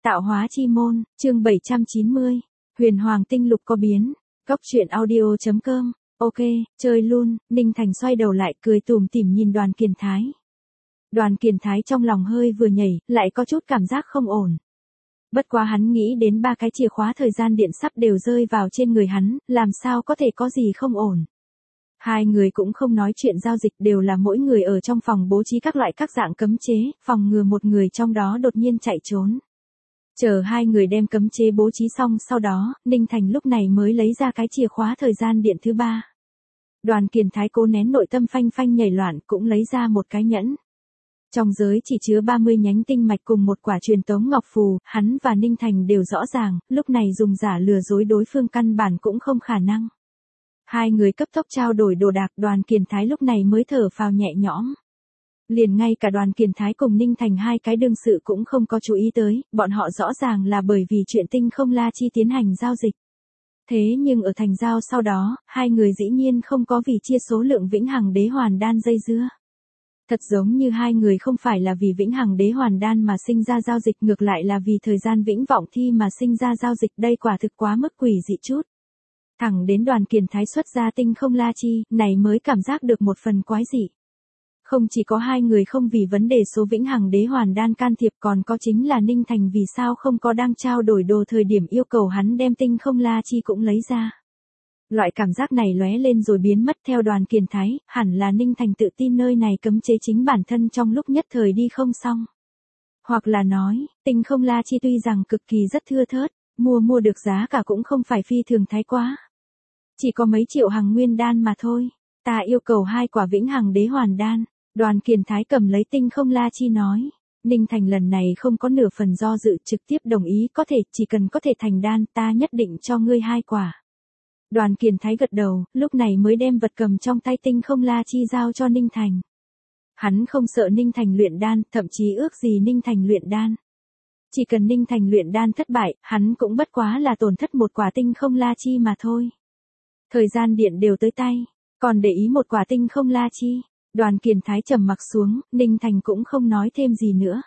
Tạo hóa chi môn, chương 790. Huyền Hoàng tinh lục có biến. Cốc truyện audio.com. Ok, chơi luôn. Ninh Thành xoay đầu lại cười tủm tỉm nhìn Đoàn Kiền Thái. Đoàn Kiền Thái trong lòng hơi vừa nhảy, lại có chút cảm giác không ổn. Bất quá hắn nghĩ đến 3 cái chìa khóa thời gian điện sắp đều rơi vào trên người hắn, làm sao có thể có gì không ổn. Hai người cũng không nói chuyện giao dịch, đều là mỗi người ở trong phòng bố trí các loại các dạng cấm chế, phòng ngừa một người trong đó đột nhiên chạy trốn. Chờ hai người đem cấm chế bố trí xong, sau đó, Ninh Thành lúc này mới lấy ra cái chìa khóa thời gian điện thứ 3. Đoàn Kiền Thái cố nén nội tâm phanh phanh nhảy loạn, cũng lấy ra một cái nhẫn. Trong giới chỉ chứa 30 nhánh tinh mạch cùng một quả truyền tống ngọc phù, hắn và Ninh Thành đều rõ ràng, lúc này dùng giả lừa dối đối phương căn bản cũng không khả năng. Hai người cấp tốc trao đổi đồ đạc, Đoàn Kiền Thái lúc này mới thở phào nhẹ nhõm. Liền ngay cả Đoàn Kiền Thái cùng Ninh Thành hai cái đương sự cũng không có chú ý tới, bọn họ rõ ràng là bởi vì chuyện Tinh Không La Chi tiến hành giao dịch. Thế nhưng ở thành giao sau đó, hai người dĩ nhiên không có vì chia số lượng Vĩnh Hằng Đế Hoàn Đan dây dưa. Thật giống như hai người không phải là vì Vĩnh Hằng Đế Hoàn Đan mà sinh ra giao dịch, ngược lại là vì thời gian Vĩnh Vọng Thi mà sinh ra giao dịch, đây quả thực quá mức quỷ dị chút. Thẳng đến Đoàn Kiền Thái xuất ra Tinh Không La Chi, này mới cảm giác được một phần quái dị. Không chỉ có hai người không vì vấn đề số Vĩnh Hằng Đế Hoàn Đan can thiệp, còn có chính là Ninh Thành vì sao không có đang trao đổi đồ thời điểm yêu cầu hắn đem Tinh Không La Chi cũng lấy ra. Loại cảm giác này lóe lên rồi biến mất, theo Đoàn Kiền Thái, hẳn là Ninh Thành tự tin nơi này cấm chế chính bản thân trong lúc nhất thời đi không xong. Hoặc là nói, Tinh Không La Chi tuy rằng cực kỳ rất thưa thớt, mua được giá cả cũng không phải phi thường thái quá. Chỉ có mấy triệu hằng nguyên đan mà thôi, ta yêu cầu 2 quả Vĩnh Hằng Đế Hoàn Đan. Đoàn Kiền Thái cầm lấy Tinh Không La Chi nói. Ninh Thành lần này không có nửa phần do dự, trực tiếp đồng ý, có thể, chỉ cần có thể thành đan, ta nhất định cho ngươi 2 quả. Đoàn Kiền Thái gật đầu, lúc này mới đem vật cầm trong tay Tinh Không La Chi giao cho Ninh Thành. Hắn không sợ Ninh Thành luyện đan, thậm chí ước gì Ninh Thành luyện đan. Chỉ cần Ninh Thành luyện đan thất bại, hắn cũng bất quá là tổn thất 1 quả Tinh Không La Chi mà thôi. Thời gian điện đều tới tay, còn để ý 1 quả Tinh Không La Chi. Đoàn Kiền Thái trầm mặc xuống, Ninh Thành cũng không nói thêm gì nữa.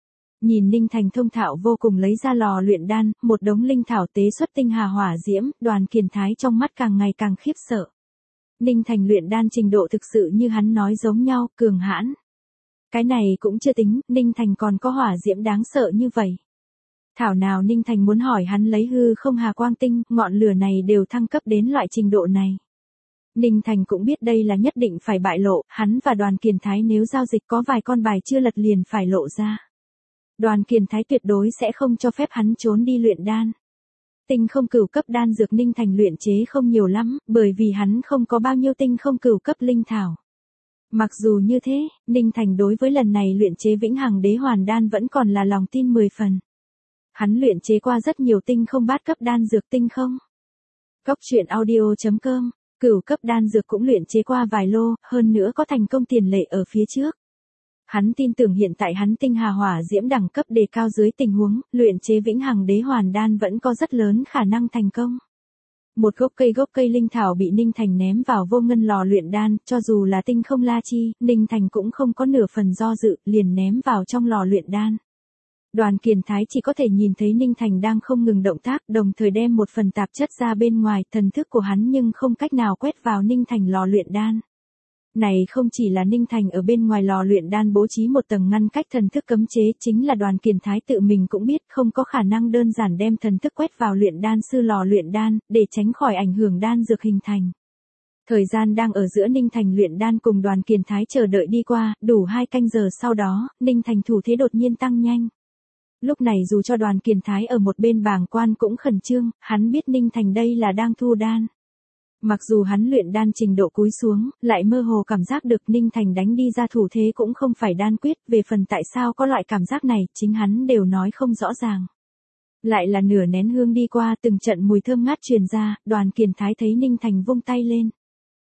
Nhìn Ninh Thành thông thạo vô cùng lấy ra lò luyện đan, một đống linh thảo tế xuất tinh hà hỏa diễm, Đoàn Kiền Thái trong mắt càng ngày càng khiếp sợ. Ninh Thành luyện đan trình độ thực sự như hắn nói giống nhau, cường hãn. Cái này cũng chưa tính, Ninh Thành còn có hỏa diễm đáng sợ như vậy. Thảo nào Ninh Thành muốn hỏi hắn lấy hư không hà quang tinh, ngọn lửa này đều thăng cấp đến loại trình độ này. Ninh Thành cũng biết đây là nhất định phải bại lộ, hắn và Đoàn Kiền Thái nếu giao dịch có vài con bài chưa lật liền phải lộ ra. Đoàn Kiền Thái tuyệt đối sẽ không cho phép hắn trốn đi luyện đan. Tinh không cửu cấp đan dược Ninh Thành luyện chế không nhiều lắm, bởi vì hắn không có bao nhiêu tinh không cửu cấp linh thảo. Mặc dù như thế, Ninh Thành đối với lần này luyện chế Vĩnh Hằng Đế Hoàn Đan vẫn còn là lòng tin 10 phần. Hắn luyện chế qua rất nhiều tinh không bát cấp đan dược tinh không. Cốc truyện audio.com. Cửu cấp đan dược cũng luyện chế qua vài lô, hơn nữa có thành công tiền lệ ở phía trước. Hắn tin tưởng hiện tại hắn tinh hà hỏa diễm đẳng cấp đề cao dưới tình huống, luyện chế Vĩnh Hằng Đế Hoàn Đan vẫn có rất lớn khả năng thành công. Một gốc cây linh thảo bị Ninh Thành ném vào vô ngân lò luyện đan, cho dù là Tinh Không La Chi, Ninh Thành cũng không có nửa phần do dự, liền ném vào trong lò luyện đan. Đoàn Kiền Thái chỉ có thể nhìn thấy Ninh Thành đang không ngừng động tác, đồng thời đem một phần tạp chất ra bên ngoài, thần thức của hắn nhưng không cách nào quét vào Ninh Thành lò luyện đan. Này không chỉ là Ninh Thành ở bên ngoài lò luyện đan bố trí một tầng ngăn cách thần thức cấm chế, chính là Đoàn Kiền Thái tự mình cũng biết không có khả năng đơn giản đem thần thức quét vào luyện đan sư lò luyện đan, để tránh khỏi ảnh hưởng đan dược hình thành. Thời gian đang ở giữa Ninh Thành luyện đan cùng Đoàn Kiền Thái chờ đợi đi qua, đủ 2 canh giờ sau đó, Ninh Thành thủ thế đột nhiên tăng nhanh. Lúc này dù cho Đoàn Kiền Thái ở một bên bàng quan cũng khẩn trương, hắn biết Ninh Thành đây là đang thu đan. Mặc dù hắn luyện đan trình độ cúi xuống, lại mơ hồ cảm giác được Ninh Thành đánh đi ra thủ thế cũng không phải đan quyết, về phần tại sao có loại cảm giác này, chính hắn đều nói không rõ ràng. Lại là nửa nén hương đi qua, từng trận mùi thơm ngát truyền ra, Đoàn Kiền Thái thấy Ninh Thành vung tay lên.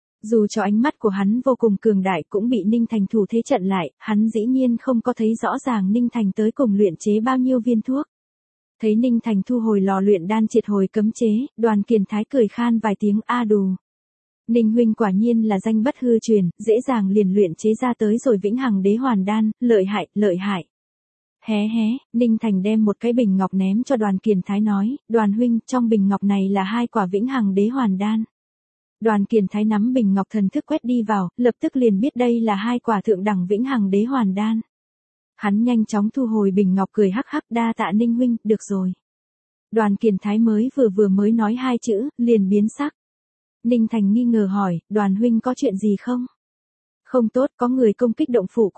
Dù cho ánh mắt của hắn vô cùng cường đại cũng bị Ninh Thành thủ thế chặn lại, hắn dĩ nhiên không có thấy rõ ràng Ninh Thành tới cùng luyện chế bao nhiêu viên thuốc. Thấy Ninh Thành thu hồi lò luyện đan triệt hồi cấm chế, Đoàn Kiền Thái cười khan vài tiếng a đù. Ninh huynh quả nhiên là danh bất hư truyền, dễ dàng liền luyện chế ra tới rồi Vĩnh Hằng Đế Hoàn Đan, lợi hại. Hé hé, Ninh Thành đem một cái bình ngọc ném cho Đoàn Kiền Thái nói, Đoàn huynh, trong bình ngọc này là 2 quả vĩnh hằng đế hoàn đan. Đoàn Kiền Thái nắm bình ngọc thần thức quét đi vào, lập tức liền biết đây là 2 quả thượng đẳng vĩnh hằng đế hoàn đan. Hắn nhanh chóng thu hồi bình ngọc cười hắc hắc, đa tạ Ninh huynh, được rồi. Đoàn Kiền Thái vừa mới nói 2 chữ, liền biến sắc. Ninh Thành nghi ngờ hỏi, Đoàn huynh có chuyện gì không? Không tốt, có người công kích động phủ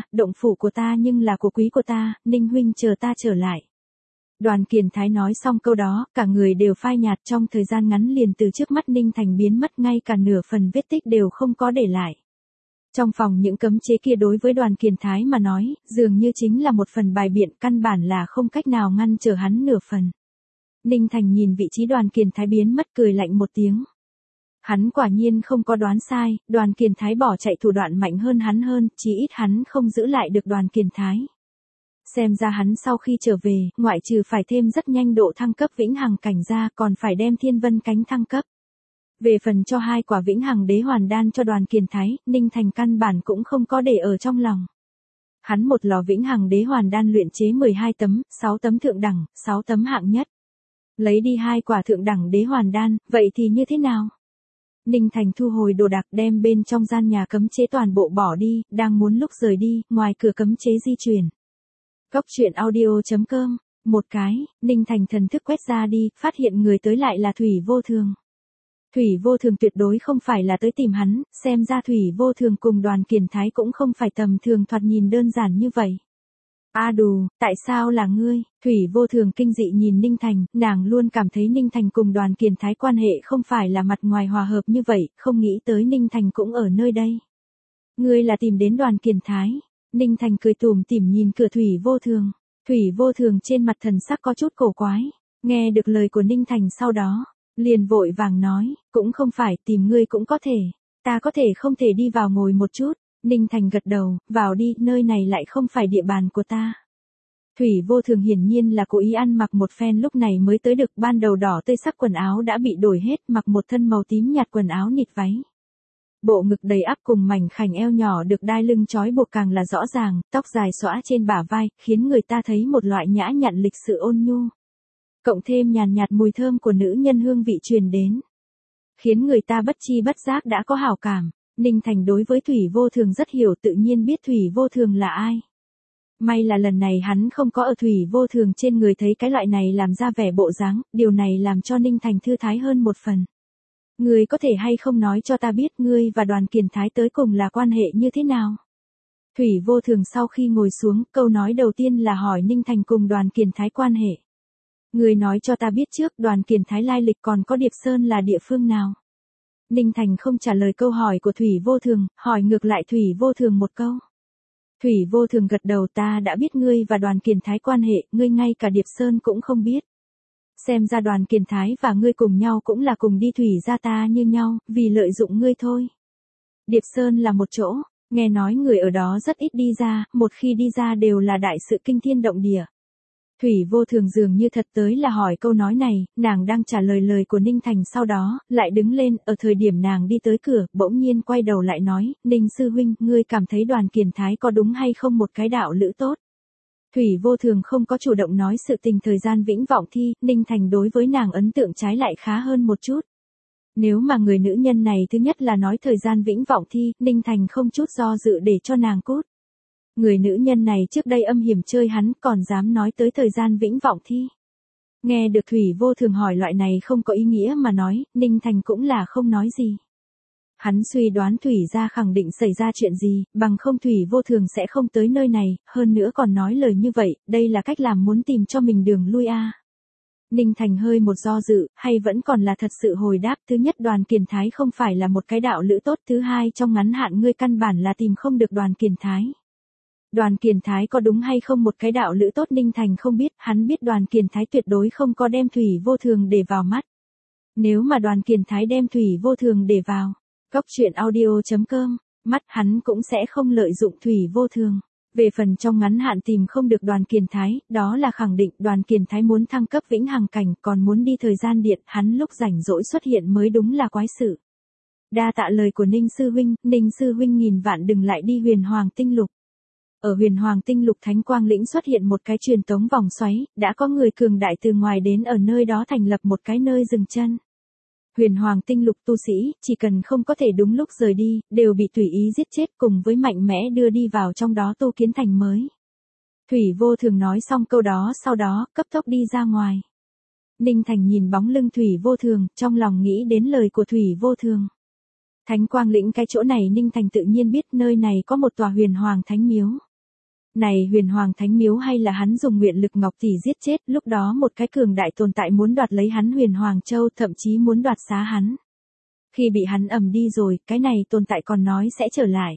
của ta nhưng là của quý của ta, Ninh huynh chờ ta trở lại. Đoàn Kiền Thái nói xong câu đó, cả người đều phai nhạt, trong thời gian ngắn liền từ trước mắt Ninh Thành biến mất, ngay cả nửa phần vết tích đều không có để lại. Trong phòng những cấm chế kia đối với Đoàn Kiền Thái mà nói, dường như chính là một phần bài biện, căn bản là không cách nào ngăn trở hắn nửa phần. Ninh Thành nhìn vị trí Đoàn Kiền Thái biến mất cười lạnh một tiếng. Hắn quả nhiên không có đoán sai, Đoàn Kiền Thái bỏ chạy thủ đoạn mạnh hơn hắn hơn, chí ít hắn không giữ lại được Đoàn Kiền Thái. Xem ra hắn sau khi trở về, ngoại trừ phải thêm rất nhanh độ thăng cấp vĩnh hằng cảnh ra, còn phải đem thiên vân cánh thăng cấp. Về phần cho 2 quả vĩnh hằng đế hoàn đan cho Đoàn Kiền Thái, Ninh Thành căn bản cũng không có để ở trong lòng. Hắn một lò vĩnh hằng đế hoàn đan luyện chế 12 tấm, 6 tấm thượng đẳng, 6 tấm hạng nhất. Lấy đi 2 quả thượng đẳng đế hoàn đan, vậy thì như thế nào? Ninh Thành thu hồi đồ đạc đem bên trong gian nhà cấm chế toàn bộ bỏ đi, đang muốn lúc rời đi, ngoài cửa cấm chế di chuyển. Góc truyện audio.com, một cái, Ninh Thành thần thức quét ra đi, phát hiện người tới lại là Thủy Vô Thường. Thủy Vô Thường tuyệt đối không phải là tới tìm hắn, xem ra Thủy Vô Thường cùng Đoàn Kiền Thái cũng không phải tầm thường thoạt nhìn đơn giản như vậy. A đù, tại sao là ngươi? Thủy Vô Thường kinh dị nhìn Ninh Thành, nàng luôn cảm thấy Ninh Thành cùng Đoàn Kiền Thái quan hệ không phải là mặt ngoài hòa hợp như vậy, không nghĩ tới Ninh Thành cũng ở nơi đây. Ngươi là tìm đến Đoàn Kiền Thái. Ninh Thành cười tủm tỉm nhìn cửa Thủy Vô Thường. Thủy Vô Thường trên mặt thần sắc có chút cổ quái, nghe được lời của Ninh Thành sau đó, liền vội vàng nói, cũng không phải, tìm ngươi cũng có thể, ta có thể không thể đi vào ngồi một chút. Ninh Thành gật đầu, vào đi, nơi này lại không phải địa bàn của ta. Thủy Vô Thường hiển nhiên là cố ý ăn mặc một phen lúc này mới tới được, ban đầu đỏ tươi sắc quần áo đã bị đổi hết, mặc một thân màu tím nhạt quần áo nịt váy. Bộ ngực đầy ắp cùng mảnh khảnh eo nhỏ được đai lưng trói buộc càng là rõ ràng, tóc dài xõa trên bả vai, khiến người ta thấy một loại nhã nhặn lịch sự ôn nhu. Cộng thêm nhàn nhạt mùi thơm của nữ nhân hương vị truyền đến, khiến người ta bất chi bất giác đã có hảo cảm. Ninh Thành đối với Thủy Vô Thường rất hiểu, tự nhiên biết Thủy Vô Thường là ai. May là lần này hắn không có ở Thủy Vô Thường trên người thấy cái loại này làm ra vẻ bộ dáng, điều này làm cho Ninh Thành thư thái hơn một phần. Ngươi có thể hay không nói cho ta biết ngươi và Đoàn Kiền Thái tới cùng là quan hệ như thế nào? Thủy Vô Thường sau khi ngồi xuống, câu nói đầu tiên là hỏi Ninh Thành cùng Đoàn Kiền Thái quan hệ. Ngươi nói cho ta biết trước, Đoàn Kiền Thái lai lịch còn có Điệp Sơn là địa phương nào? Ninh Thành không trả lời câu hỏi của Thủy Vô Thường, hỏi ngược lại Thủy Vô Thường một câu. Thủy Vô Thường gật đầu, ta đã biết ngươi và Đoàn Kiền Thái quan hệ, ngươi ngay cả Điệp Sơn cũng không biết. Xem ra Đoàn Kiền Thái và ngươi cùng nhau cũng là cùng đi thủy gia ta như nhau, vì lợi dụng ngươi thôi. Điệp Sơn là một chỗ, nghe nói người ở đó rất ít đi ra, một khi đi ra đều là đại sự kinh thiên động địa. Thủy Vô Thường dường như thật tới là hỏi câu nói này, nàng đang trả lời lời của Ninh Thành sau đó, lại đứng lên, ở thời điểm nàng đi tới cửa, bỗng nhiên quay đầu lại nói, Ninh sư huynh, ngươi cảm thấy Đoàn Kiền Thái có đúng hay không một cái đạo lữ tốt? Thủy Vô Thường không có chủ động nói sự tình thời gian vĩnh vọng thi, Ninh Thành đối với nàng ấn tượng trái lại khá hơn một chút. Nếu mà người nữ nhân này thứ nhất là nói thời gian vĩnh vọng thi, Ninh Thành không chút do dự để cho nàng cút. Người nữ nhân này trước đây âm hiểm chơi hắn còn dám nói tới thời gian vĩnh vọng thi. Nghe được Thủy Vô Thường hỏi loại này không có ý nghĩa mà nói, Ninh Thành cũng là không nói gì. Hắn suy đoán Thủy gia khẳng định xảy ra chuyện gì, bằng không Thủy Vô Thường sẽ không tới nơi này, hơn nữa còn nói lời như vậy, đây là cách làm muốn tìm cho mình đường lui a. Ninh Thành hơi một do dự, hay vẫn còn là thật sự hồi đáp, thứ nhất Đoàn Kiền Thái không phải là một cái đạo lữ tốt, thứ hai trong ngắn hạn ngươi căn bản là tìm không được Đoàn Kiền Thái. Đoàn Kiền Thái có đúng hay không một cái đạo lữ tốt Ninh Thành không biết, hắn biết Đoàn Kiền Thái tuyệt đối không có đem Thủy Vô Thường để vào mắt. Nếu mà Đoàn Kiền Thái đem Thủy Vô Thường để vào, góc truyện audio.com, mắt hắn cũng sẽ không lợi dụng Thủy Vô Thường. Về phần trong ngắn hạn tìm không được Đoàn Kiền Thái, đó là khẳng định Đoàn Kiền Thái muốn thăng cấp vĩnh hằng cảnh, còn muốn đi thời gian điện, hắn lúc rảnh rỗi xuất hiện mới đúng là quái sự. Đa tạ lời của Ninh sư huynh nghìn vạn đừng lại đi Huyền Hoàng Tinh Lục. Ở Huyền Hoàng Tinh Lục Thánh Quang Lĩnh xuất hiện một cái truyền tống vòng xoáy, đã có người cường đại từ ngoài đến ở nơi đó thành lập một cái nơi dừng chân. Huyền Hoàng Tinh Lục tu sĩ, chỉ cần không có thể đúng lúc rời đi, đều bị tùy ý giết chết cùng với mạnh mẽ đưa đi vào trong đó tu kiến thành mới. Thủy Vô Thường nói xong câu đó sau đó, cấp tốc đi ra ngoài. Ninh Thành nhìn bóng lưng Thủy Vô Thường, trong lòng nghĩ đến lời của Thủy Vô Thường. Thánh Quang Lĩnh cái chỗ này Ninh Thành tự nhiên biết nơi này có một tòa Huyền Hoàng Thánh Miếu. Này Huyền Hoàng Thánh Miếu hay là hắn dùng nguyện lực ngọc tỷ giết chết, lúc đó một cái cường đại tồn tại muốn đoạt lấy hắn Huyền Hoàng Châu, thậm chí muốn đoạt xá hắn. Khi bị hắn ầm đi rồi, cái này tồn tại còn nói sẽ trở lại.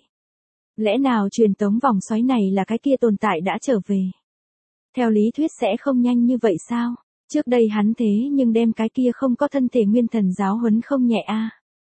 Lẽ nào truyền tống vòng xoáy này là cái kia tồn tại đã trở về? Theo lý thuyết sẽ không nhanh như vậy sao? Trước đây hắn thế nhưng đem cái kia không có thân thể nguyên thần giáo huấn không nhẹ a.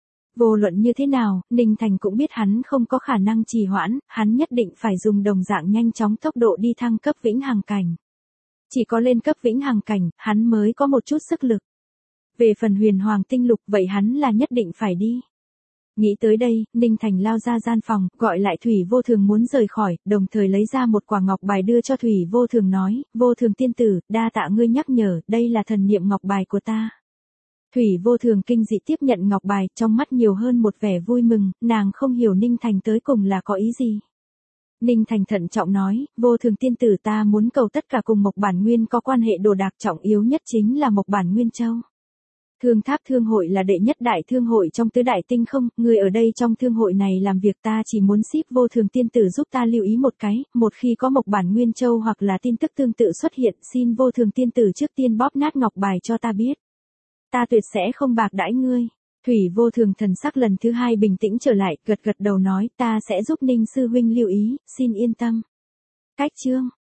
Vô luận như thế nào, Ninh Thành cũng biết hắn không có khả năng trì hoãn, hắn nhất định phải dùng đồng dạng nhanh chóng tốc độ đi thăng cấp vĩnh hằng cảnh. Chỉ có lên cấp vĩnh hằng cảnh, hắn mới có một chút sức lực. Về phần Huyền Hoàng Tinh Lục, vậy hắn là nhất định phải đi. Nghĩ tới đây, Ninh Thành lao ra gian phòng, gọi lại Thủy Vô Thường muốn rời khỏi, đồng thời lấy ra một quả ngọc bài đưa cho Thủy Vô Thường nói, Vô Thường tiên tử, đa tạ ngươi nhắc nhở, đây là thần niệm ngọc bài của ta. Thủy Vô Thường kinh dị tiếp nhận ngọc bài, trong mắt nhiều hơn một vẻ vui mừng, nàng không hiểu Ninh Thành tới cùng là có ý gì. Ninh Thành thận trọng nói, Vô Thường tiên tử ta muốn cầu tất cả cùng Mộc Bản Nguyên có quan hệ đồ đạc trọng yếu nhất chính là Mộc Bản Nguyên Châu. Thương Tháp Thương hội là đệ nhất đại thương hội trong tứ đại tinh không, người ở đây trong thương hội này làm việc ta chỉ muốn ship Vô Thường tiên tử giúp ta lưu ý một cái, một khi có Mộc Bản Nguyên Châu hoặc là tin tức tương tự xuất hiện, xin Vô Thường tiên tử trước tiên bóp nát ngọc bài cho ta biết. Ta tuyệt sẽ không bạc đãi ngươi. Thủy Vô Thường thần sắc lần thứ hai bình tĩnh trở lại, gật gật đầu nói ta sẽ giúp Ninh sư huynh lưu ý, xin yên tâm. Cách chương